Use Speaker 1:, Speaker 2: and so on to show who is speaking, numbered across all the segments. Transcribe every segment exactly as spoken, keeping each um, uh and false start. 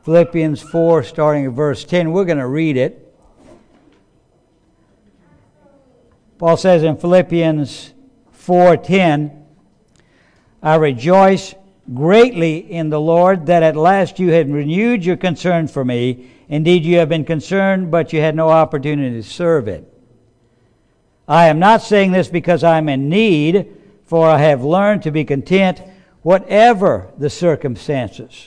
Speaker 1: Philippians four, starting at verse ten. We're going to read it. Paul says in Philippians four ten, I rejoice greatly in the Lord that at last you have renewed your concern for me. Indeed, you have been concerned, but you had no opportunity to serve it. I am not saying this because I am in need, for I have learned to be content whatever the circumstances.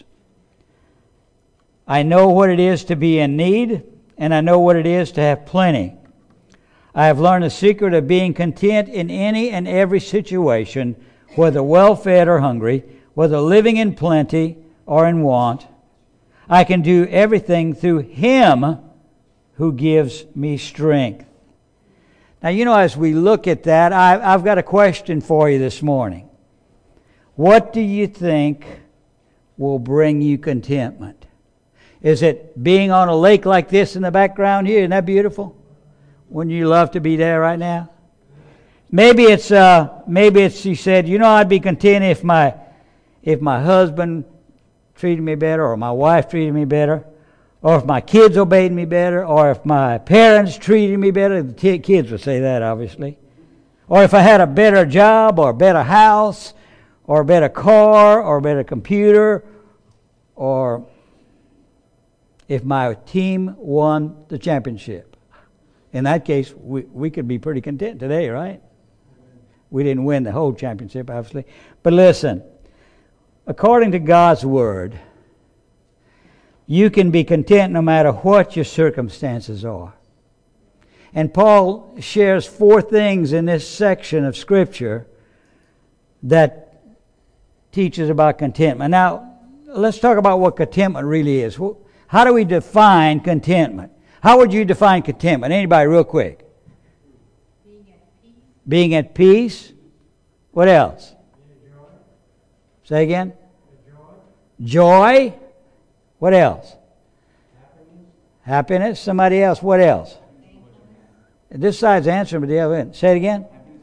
Speaker 1: I know what it is to be in need, and I know what it is to have plenty. I have learned the secret of being content in any and every situation, whether well-fed or hungry, whether living in plenty or in want. I can do everything through Him who gives me strength. Now, you know, as we look at that, I, I've got a question for you this morning. What do you think will bring you contentment? Is it being on a lake like this in the background here? Isn't that beautiful? Wouldn't you love to be there right now? Maybe it's, uh, maybe it's, she said, you know, I'd be content if my, if my husband treated me better, or my wife treated me better, or if my kids obeyed me better, or if my parents treated me better. The t- kids would say that, obviously. Or if I had a better job, or a better house, or a better car, or a better computer, or if my team won the championship. In that case, we, we could be pretty content today, right? We didn't win the whole championship, obviously. But listen, according to God's Word, you can be content no matter what your circumstances are. And Paul shares four things in this section of Scripture that teaches about contentment. Now, let's talk about what contentment really is. How do we define contentment? How would you define contentment? Anybody, real quick?
Speaker 2: Being at peace.
Speaker 1: Being at peace. What else? Say again? Joy. Joy. What else?
Speaker 3: Happiness.
Speaker 1: Happiness. Somebody else. What else? This side's answering, but the other end. Say it again.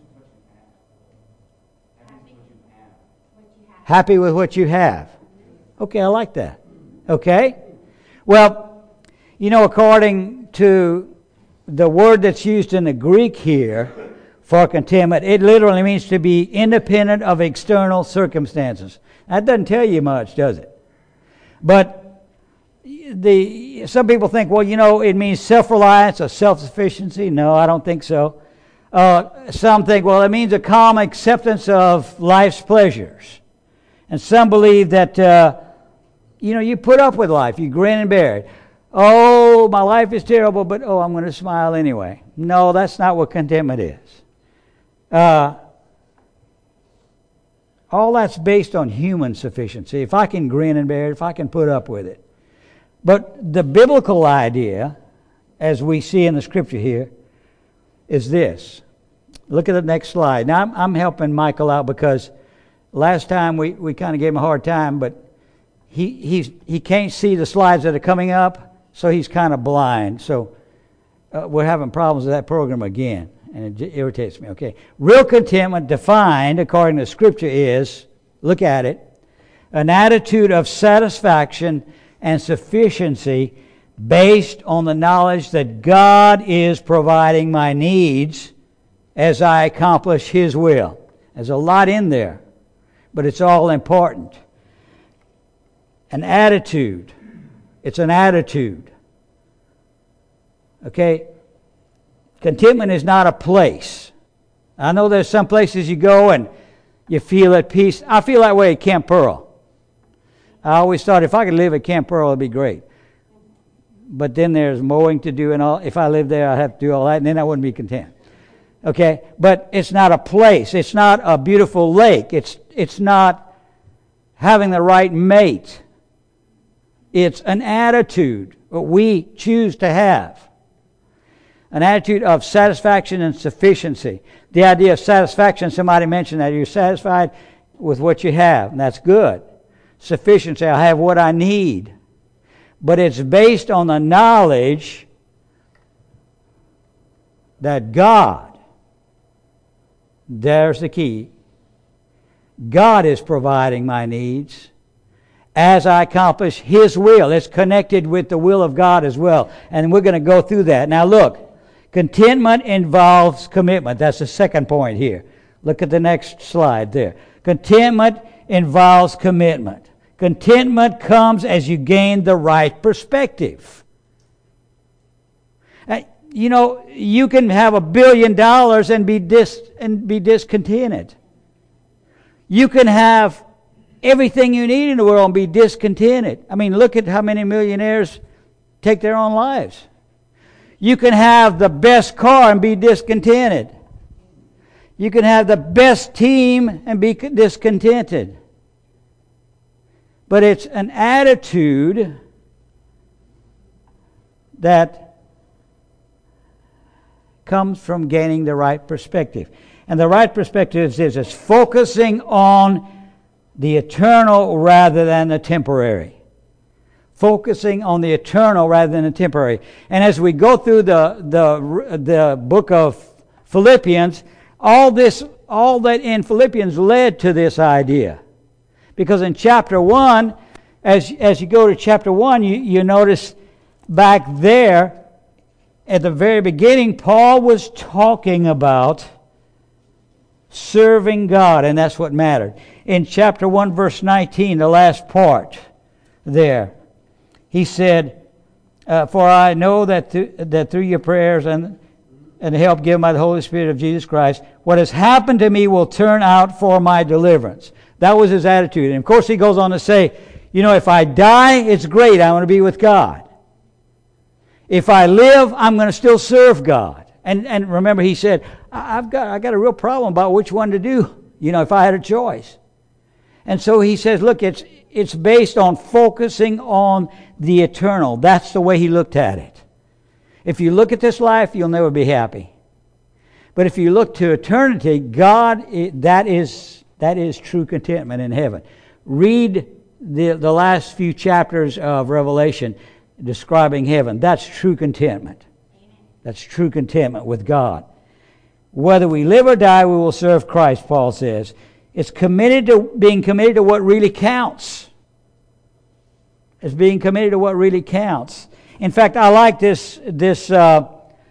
Speaker 1: Happy with what you have. Okay, I like that. Okay. Well, you know, according to the word that's used in the Greek here for contentment, it literally means to be independent of external circumstances. That doesn't tell you much, does it? But the some people think, well, you know, it means self-reliance or self-sufficiency. No, I don't think so. Uh, some think, well, it means a calm acceptance of life's pleasures. And some believe that, uh, you know, you put up with life. You grin and bear it. Oh, my life is terrible, but oh, I'm going to smile anyway. No, that's not what contentment is. Uh, all that's based on human sufficiency. If I can grin and bear it, if I can put up with it. But the biblical idea, as we see in the Scripture here, is this. Look at the next slide. Now, I'm, I'm helping Michael out because last time we, we kind of gave him a hard time, but he he's, he can't see the slides that are coming up, so he's kind of blind. So uh, we're having problems with that program again, and it irritates me. Okay, real contentment defined according to Scripture is, look at it, an attitude of satisfaction and sufficiency based on the knowledge that God is providing my needs as I accomplish His will. There's a lot in there, but it's all important. An attitude. It's an attitude. Okay? Contentment is not a place. I know there's some places you go and you feel at peace. I feel that way at Camp Pearl. I always thought if I could live at Camp Pearl, it'd be great. But then there's mowing to do and all. If I lived there, I'd have to do all that, and then I wouldn't be content. Okay? But it's not a place. It's not a beautiful lake. It's it's not having the right mate. It's an attitude that we choose to have. An attitude of satisfaction and sufficiency. The idea of satisfaction, somebody mentioned that. You're satisfied with what you have, and that's good. Sufficiency, I have what I need. But it's based on the knowledge that God, there's the key, God is providing my needs as I accomplish His will. It's connected with the will of God as well. And we're going to go through that. Now look, contentment involves commitment. That's the second point here. Look at the next slide there. Contentment involves commitment. Contentment comes as you gain the right perspective. Uh, you know, you can have a billion dollars and be dis and be discontented. You can have everything you need in the world and be discontented. I mean, look at how many millionaires take their own lives. You can have the best car and be discontented. You can have the best team and be discontented. But it's an attitude that comes from gaining the right perspective. And the right perspective is it's focusing on the eternal rather than the temporary. Focusing on the eternal rather than the temporary. And as we go through the the the book of Philippians, all this all that in Philippians led to this idea. Because in chapter one, as as you go to chapter one, you, you notice back there at the very beginning, Paul was talking about serving God, and that's what mattered. In chapter one, verse nineteen, the last part there, he said, uh, for I know that, th- that through your prayers and, and the help given by the Holy Spirit of Jesus Christ, what has happened to me will turn out for my deliverance. That was his attitude. And of course he goes on to say, you know, if I die, it's great. I want to be with God. If I live, I'm going to still serve God. And and remember, he said, I've got I got a real problem about which one to do, you know, if I had a choice. And so he says, look, it's it's based on focusing on the eternal. That's the way he looked at it. If you look at this life, you'll never be happy. But if you look to eternity, God, that is that is true contentment in heaven. Read the the last few chapters of Revelation describing heaven. That's true contentment. That's true contentment with God. Whether we live or die, we will serve Christ, Paul says. It's committed to being committed to what really counts. It's being committed to what really counts. In fact, I like this, this uh,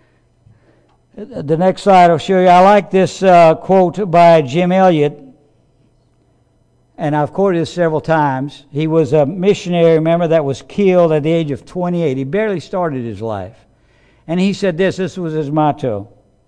Speaker 1: the next slide I'll show you. I like this uh, quote by Jim Elliot, and I've quoted this several times. He was a missionary, remember, that was killed at the age of twenty-eight. He barely started his life. And he said this, this was his motto.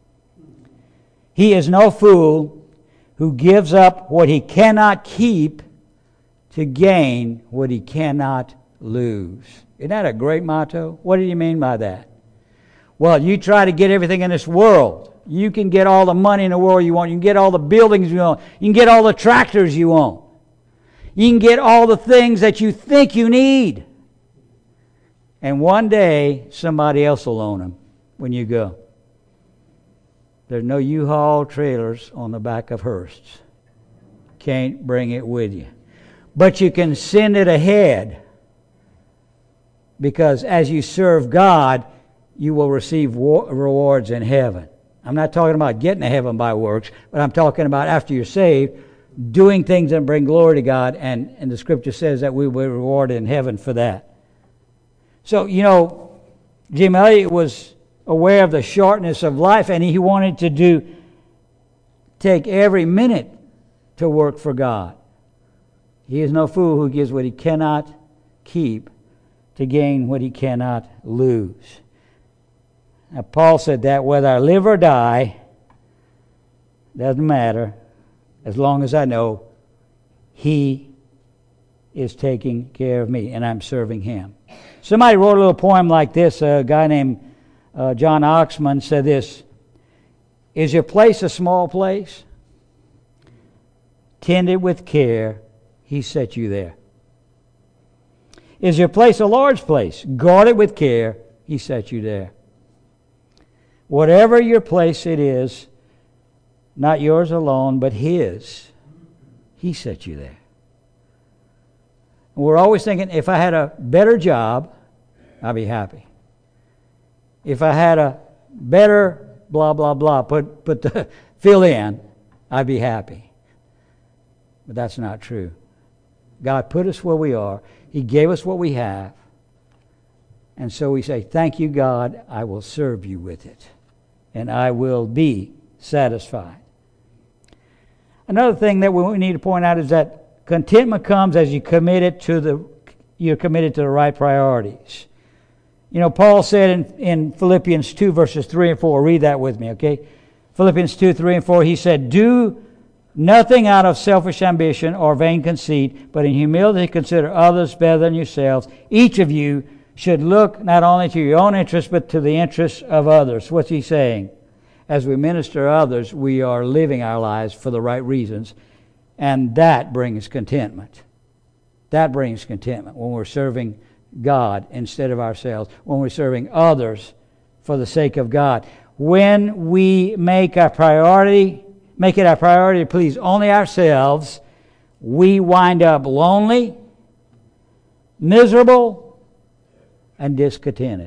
Speaker 1: He is no fool who gives up what he cannot keep to gain what he cannot lose. Isn't that a great motto? What do you mean by that? Well, you try to get everything in this world. You can get all the money in the world you want. You can get all the buildings you want. You can get all the tractors you want. You can get all the things that you think you need. And one day, somebody else will own them when you go. There's no U-Haul trailers on the back of Hearsts. Can't bring it with you. But you can send it ahead. Because as you serve God, you will receive wa- rewards in heaven. I'm not talking about getting to heaven by works, but I'm talking about after you're saved, doing things that bring glory to God, and, and the Scripture says that we will be rewarded in heaven for that. So, you know, Jim Elliot was aware of the shortness of life, and he wanted to do, take every minute to work for God. He is no fool who gives what he cannot keep to gain what he cannot lose. Now, Paul said that whether I live or die, doesn't matter, as long as I know he is taking care of me and I'm serving him. Somebody wrote a little poem like this. A guy named uh, John Oxman said this: is your place a small place? Tend it with care, he set you there. Is your place a large place? Guard it with care, he set you there. Whatever your place it is, not yours alone, but his, he set you there. We're always thinking, if I had a better job, I'd be happy. If I had a better blah, blah, blah, put, put the fill in, I'd be happy. But that's not true. God put us where we are. He gave us what we have. And so we say, thank you, God. I will serve you with it. And I will be satisfied. Another thing that we need to point out is that contentment comes as you commit it to the, you're committed to the right priorities. You know, Paul said in, in Philippians two, verses three and four, read that with me, okay? Philippians two, three and four, he said, do nothing out of selfish ambition or vain conceit, but in humility consider others better than yourselves. Each of you should look not only to your own interests, but to the interests of others. What's he saying? As we minister to others, we are living our lives for the right reasons, and that brings contentment. That brings contentment when we're serving God instead of ourselves, when we're serving others for the sake of God. When we make our priority, make it our priority to please only ourselves, we wind up lonely, miserable, and discontented.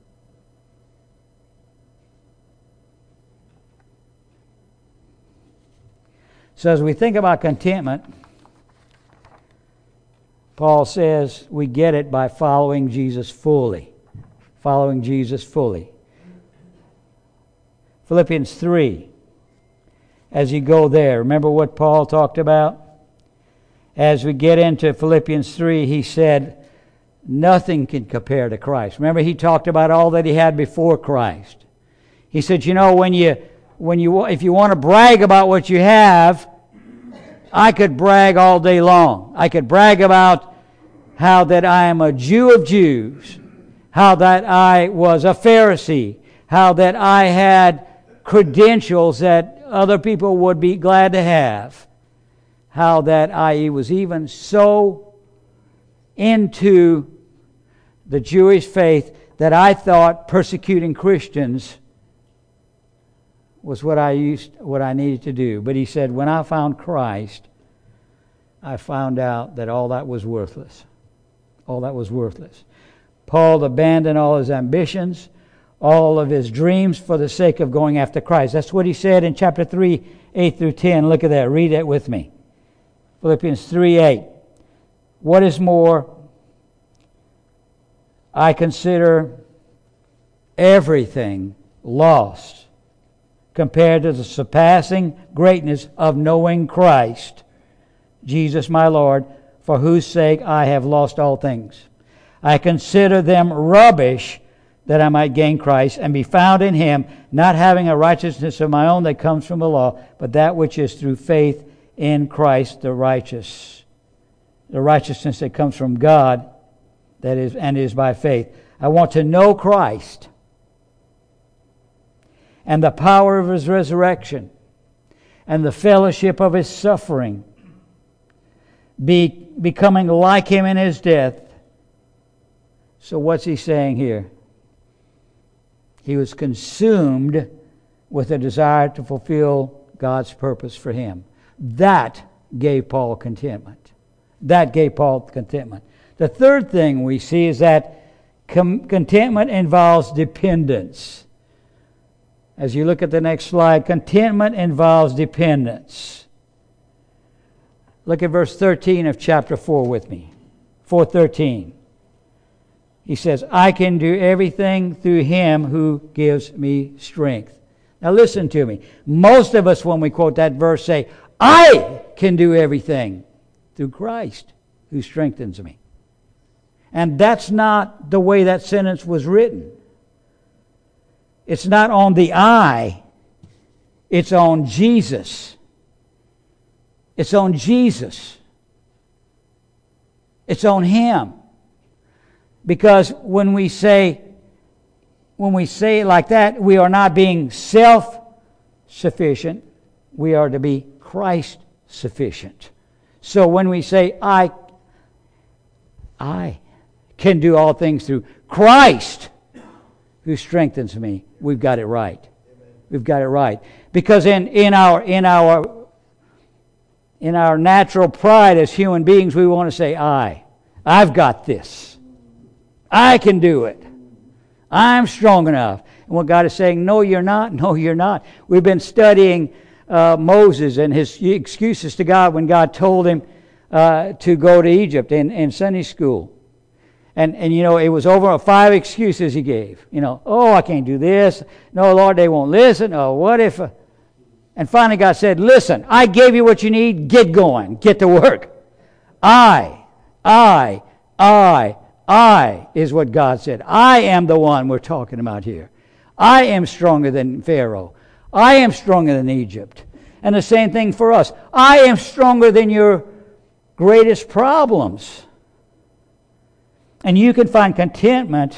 Speaker 1: So as we think about contentment, Paul says we get it by following Jesus fully. Following Jesus fully. Philippians three. As you go there, remember what Paul talked about? As we get into Philippians three, he said, nothing can compare to Christ. Remember, he talked about all that he had before Christ. He said, you know, when you, when you, if you want to brag about what you have, I could brag all day long. I could brag about how that I am a Jew of Jews, how that I was a Pharisee, how that I had credentials that other people would be glad to have, how that I was even so into the Jewish faith that I thought persecuting Christians was what I used, what I needed to do. But he said, when I found Christ, I found out that all that was worthless. All that was worthless. Paul abandoned all his ambitions, all of his dreams for the sake of going after Christ. That's what he said in chapter three, eight through ten. Look at that. Read it with me. Philippians three, eight. What is more, I consider everything lost compared to the surpassing greatness of knowing Christ, Jesus my Lord, for whose sake I have lost all things. I consider them rubbish that I might gain Christ and be found in Him, not having a righteousness of my own that comes from the law, but that which is through faith in Christ the righteous. The righteousness that comes from God, that is, and is by faith. I want to know Christ and the power of His resurrection and the fellowship of His suffering, be becoming like Him in His death. So what's he saying here? He was consumed with a desire to fulfill God's purpose for him. That gave Paul contentment. That gave Paul contentment. The third thing we see is that com- contentment involves dependence. As you look at the next slide, contentment involves dependence. Look at verse thirteen of chapter four with me. four thirteen. He says, I can do everything through Him who gives me strength. Now listen to me. Most of us, when we quote that verse, say, I can do everything through Christ who strengthens me. And that's not the way that sentence was written. It's not on the I. It's on Jesus. It's on Jesus. It's on Him. Because when we say, when we say it like that, we are not being self-sufficient. We are to be Christ-sufficient. So when we say, I, I can do all things through Christ who strengthens me, we've got it right. We've got it right. Because in, in our in our in our natural pride as human beings, we want to say, I. I've got this. I can do it. I'm strong enough. And what God is saying, no, you're not. No, you're not. We've been studying uh, Moses and his excuses to God when God told him, uh, to go to Egypt in, in Sunday school. And, and, you know, it was over five excuses he gave. You know, oh, I can't do this. No, Lord, they won't listen. Oh, what if... Uh... And finally God said, listen, I gave you what you need. Get going. Get to work. I, I, I, I is what God said. I am the one we're talking about here. I am stronger than Pharaoh. I am stronger than Egypt. And the same thing for us. I am stronger than your greatest problems. And you can find contentment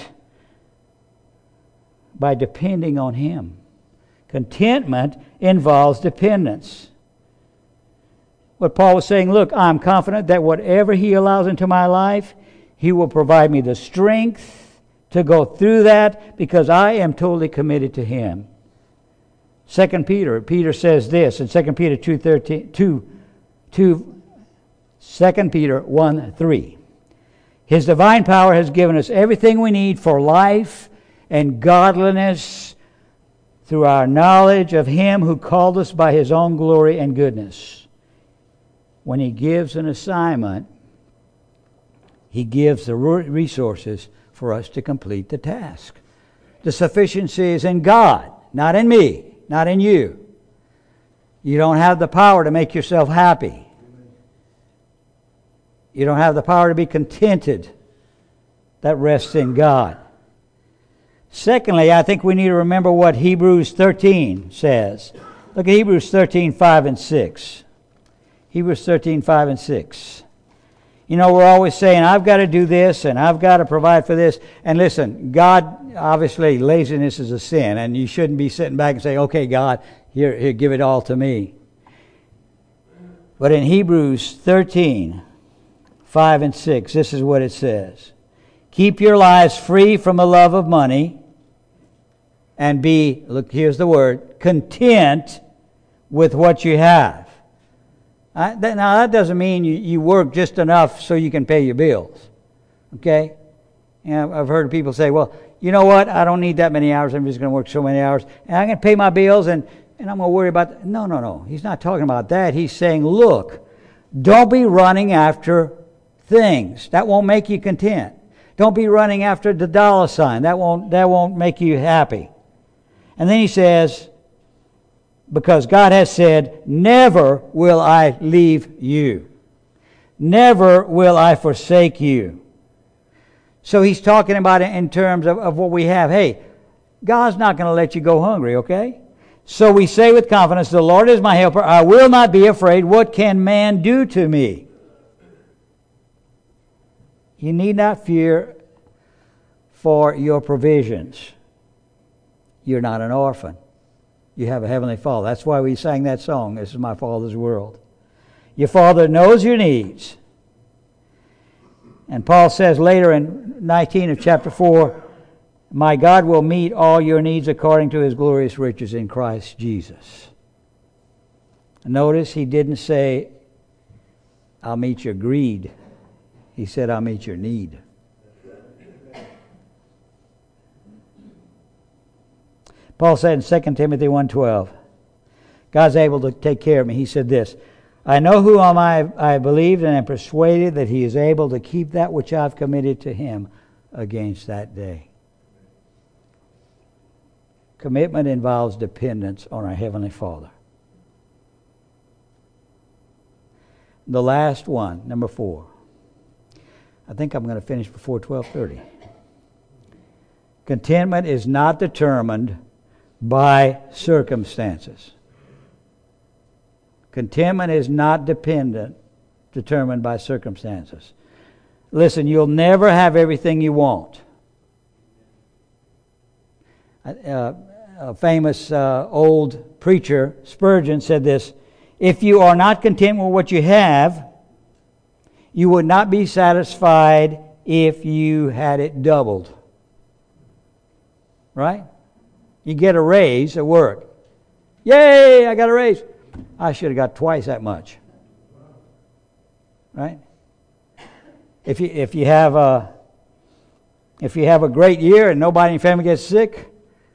Speaker 1: by depending on Him. Contentment involves dependence. What Paul was saying, look, I'm confident that whatever He allows into my life, He will provide me the strength to go through that because I am totally committed to Him. Second Peter, Peter says this in Second Peter two thirteen, two, two, Second Peter one three. His divine power has given us everything we need for life and godliness through our knowledge of Him who called us by His own glory and goodness. When He gives an assignment, He gives the resources for us to complete the task. The sufficiency is in God, not in me, not in you. You don't have the power to make yourself happy. You don't have the power to be contented. That rests in God. Secondly, I think we need to remember what Hebrews thirteen says. Look at Hebrews thirteen, five and six. Hebrews thirteen, five and six. You know, we're always saying, I've got to do this and I've got to provide for this. And listen, God, obviously, laziness is a sin. And you shouldn't be sitting back and saying, okay, God, here, here, give it all to me. But in Hebrews thirteen, five and six, this is what it says. Keep your lives free from the love of money and be, look, here's the word, content with what you have. I, that, now, that doesn't mean you, you work just enough so you can pay your bills. Okay? And I've heard people say, well, you know what? I don't need that many hours. I'm just going to work so many hours. And I'm going to pay my bills and, and I'm going to worry about that. No, no, no. He's not talking about that. He's saying, look, don't be running after things. That won't make you content. Don't be running after the dollar sign. That won't, that won't make you happy. And then he says, because God has said, never will I leave you. Never will I forsake you. So he's talking about it in terms of, of what we have. Hey, God's not going to let you go hungry, okay? So we say with confidence, the Lord is my helper. I will not be afraid. What can man do to me? You need not fear for your provisions. You're not an orphan. You have a heavenly Father. That's why we sang that song, This is My Father's World. Your Father knows your needs. And Paul says later in nineteen of chapter four, my God will meet all your needs according to His glorious riches in Christ Jesus. Notice he didn't say, I'll meet your greed. He said, I'll meet your need. Paul said in Second Timothy one twelve, God's able to take care of me. He said this, I know who am I, I believed and am persuaded that He is able to keep that which I've committed to Him against that day. Commitment involves dependence on our Heavenly Father. The last one, number four. I think I'm going to finish before twelve thirty. Contentment is not determined by circumstances. Contentment is not dependent, determined by circumstances. Listen, you'll never have everything you want. Uh, a famous uh, old preacher, Spurgeon, said this, if you are not content with what you have, you would not be satisfied if you had it doubled. Right? You get a raise at work. Yay, I got a raise. I should have got twice that much. Right? If you if you have a if you have a great year and nobody in your family gets sick,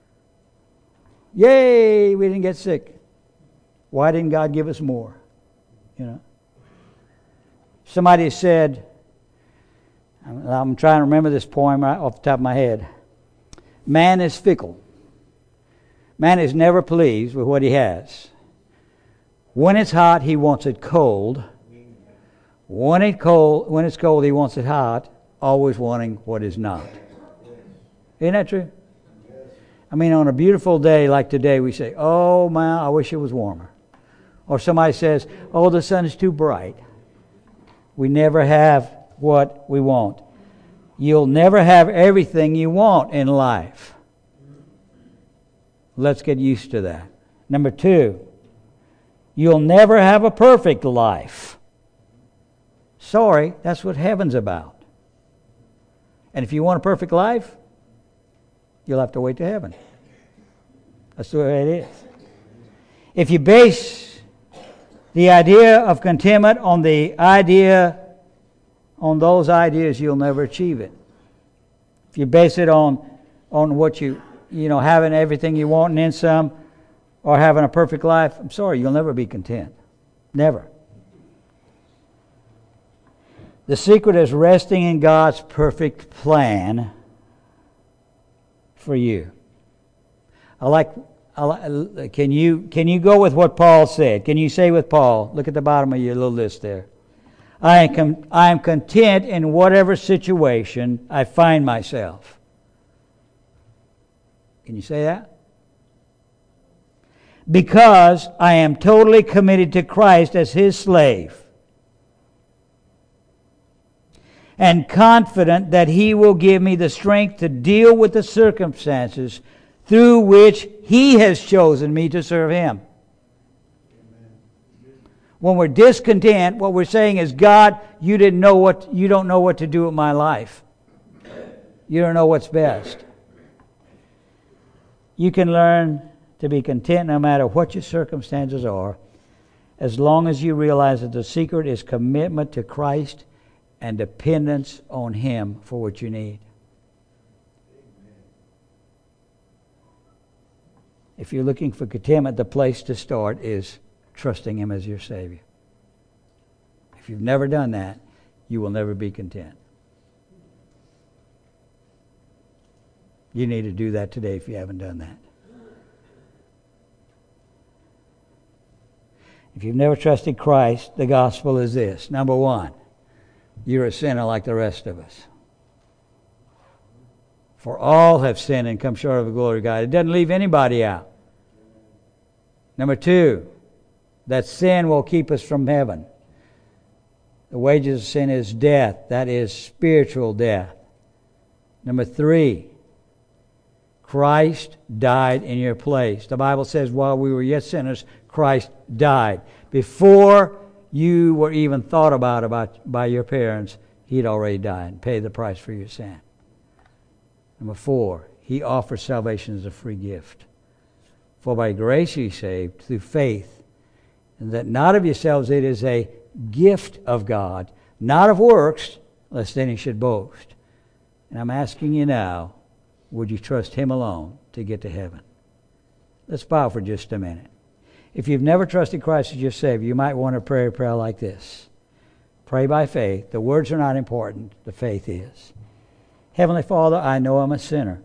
Speaker 1: yay, we didn't get sick. Why didn't God give us more? You know. Somebody said, I'm, I'm trying to remember this poem right off the top of my head. Man is fickle. Man is never pleased with what he has. When it's hot, he wants it cold. When it cold, when it's cold, he wants it hot, always wanting what is not. Isn't that true? I mean, on a beautiful day like today, we say, oh, man, I wish it was warmer. Or somebody says, oh, the sun is too bright. We never have what we want. You'll never have everything you want in life. Let's get used to that. Number two, you'll never have a perfect life. Sorry, that's what heaven's about. And if you want a perfect life, you'll have to wait to heaven. That's the way it is. If you base the idea of contentment on the idea, on those ideas, you'll never achieve it. If you base it on, on what you, you know, having everything you want and then some, or having a perfect life, I'm sorry, you'll never be content. Never. The secret is resting in God's perfect plan for you. I like, I like can you can you go with what Paul said? Can you say with Paul? Look at the bottom of your little list there. I am com- I am content in whatever situation I find myself. Can you say that? Because I am totally committed to Christ as His slave, and confident that He will give me the strength to deal with the circumstances through which He has chosen me to serve Him. When we're discontent, what we're saying is, God, you didn't know what you don't know what to do with my life. You don't know what's best. You can learn to be content no matter what your circumstances are, as long as you realize that the secret is commitment to Christ and dependence on Him for what you need. If you're looking for contentment, the place to start is trusting Him as your Savior. If you've never done that, you will never be content. You need to do that today if you haven't done that. If you've never trusted Christ, the gospel is this. Number one, you're a sinner like the rest of us. For all have sinned and come short of the glory of God. It doesn't leave anybody out. Number two, that sin will keep us from heaven. The wages of sin is death. That is spiritual death. Number three, Christ died in your place. The Bible says while we were yet sinners, Christ died. Before you were even thought about, about by your parents, He'd already died and paid the price for your sin. Number four, He offers salvation as a free gift. For by grace ye saved through faith, and that not of yourselves, it is a gift of God, not of works, lest any should boast. And I'm asking you now, would you trust Him alone to get to heaven? Let's bow for just a minute. If you've never trusted Christ as your Savior, you might want to pray a prayer like this. Pray by faith. The words are not important. The faith is. Heavenly Father, I know I'm a sinner.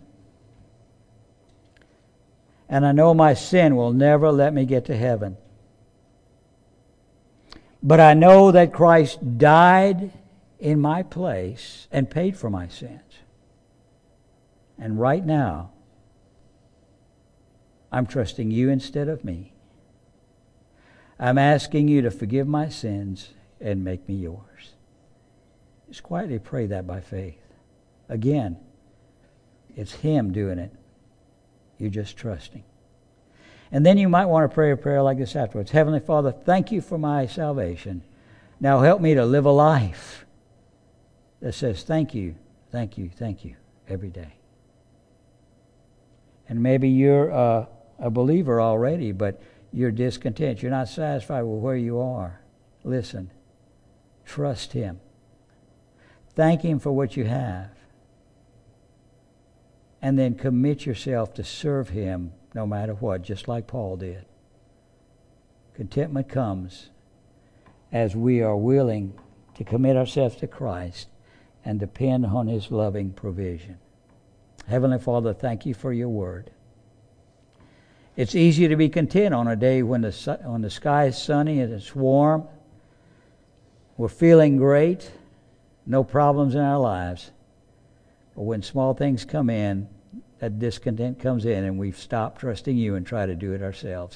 Speaker 1: And I know my sin will never let me get to heaven. But I know that Christ died in my place and paid for my sins. And right now, I'm trusting You instead of me. I'm asking You to forgive my sins and make me Yours. Just quietly pray that by faith. Again, it's Him doing it. You're just trusting. And then you might want to pray a prayer like this afterwards. Heavenly Father, thank You for my salvation. Now help me to live a life that says thank You, thank You, thank You every day. And maybe you're a, a believer already, but you're discontent. You're not satisfied with where you are. Listen, trust Him. Thank Him for what you have. And then commit yourself to serve Him no matter what, just like Paul did. Contentment comes as we are willing to to commit ourselves to Christ and depend on His loving provision. Heavenly Father, thank you for your word. It's easy to be content on a day when the, su- when the sky is sunny and it's warm. We're feeling great, no problems in our lives. But when small things come in, that discontent comes in and we stop trusting you and try to do it ourselves.